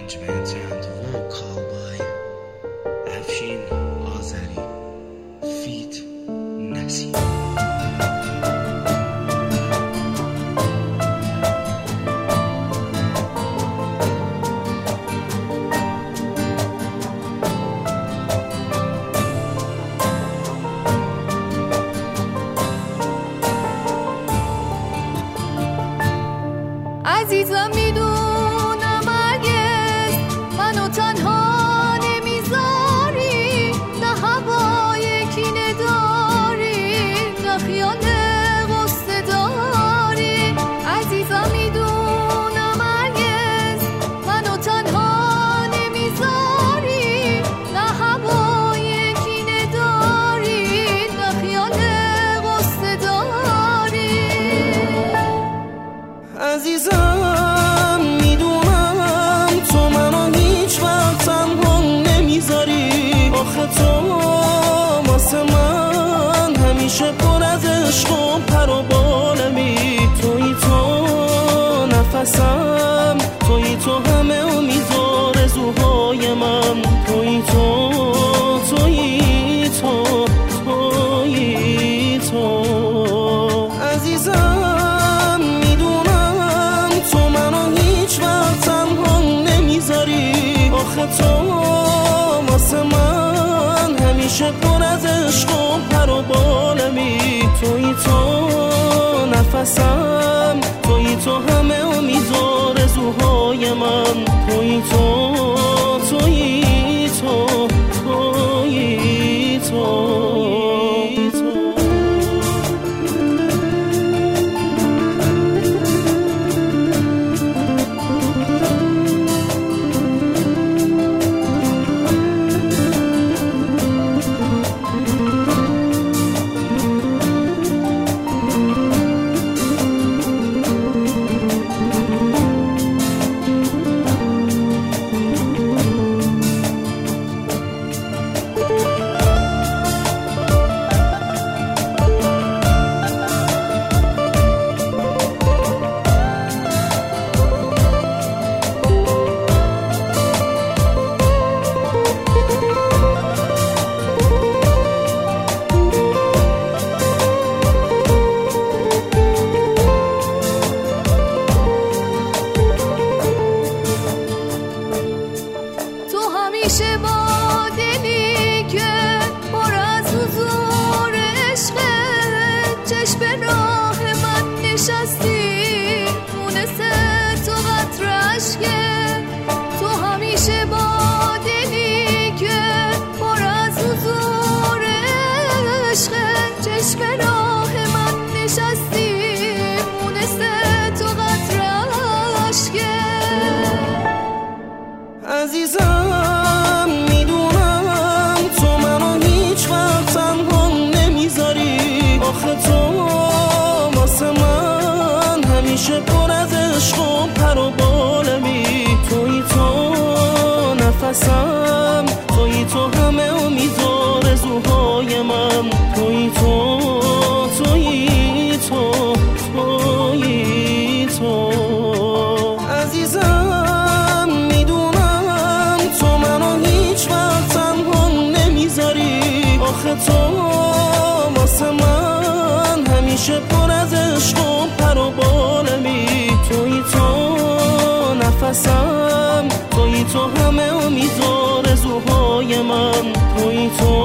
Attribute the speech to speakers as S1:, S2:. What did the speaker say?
S1: arrangement and vocal by Afshin Azari feat. Nasi.
S2: عزیزم میدونم هرگز منو تنها نمیذاری، نه هوای کینه داری، نه خیال غصه داری. عزیزم میدونم هرگز منو تنها نمیذاری، نه هوای کینه داری، نه خیال غصه داری.
S3: عزیزم میدونم تو منو هیچ وقت تنها نمیذاری، آخه تو واسه من همیشه پر از عشق و پر و بالمی. تویی تو نفسم، تویی تو همه امید و آرزوهای من. تویی تو، تویی تو، تویی تو. عزیزم میدونم تو منو هیچ وقت تنها نمیذاری، آخه تو واسه من همیشه پر از عشق و پر و بالمی. تویی تو نفسم، تویی تو همه امید و آرزوهای من. تویی تو، تویی تو، تویی تو.
S2: همیشه با دلی که پر از حضور عشقت، چشم راه من نشستی، مونس تو قطر عشقت. تو همیشه با دلی که پر از حضور عشقت، چشم راه من نشستی، مونس تو قطر عشقت.
S3: عزیزم میدونم تو منو هیچ وقت تنها نمیذاری، آخه تو واسه من همیشه پر از عشق و پر و بالمی. تویی تو نفسم، تویی تو همه امید و آرزوهای من. تویی تو، تویی تو، تویی تو. عزیزم میدونم تو منو هیچ وقت تنها نمیذاری، آخه تو واسه من همیشه پر از عشق و پر و بالمی. تویی تو نفسم، تویی تو همه امید و آرزوهای من. تویی تو،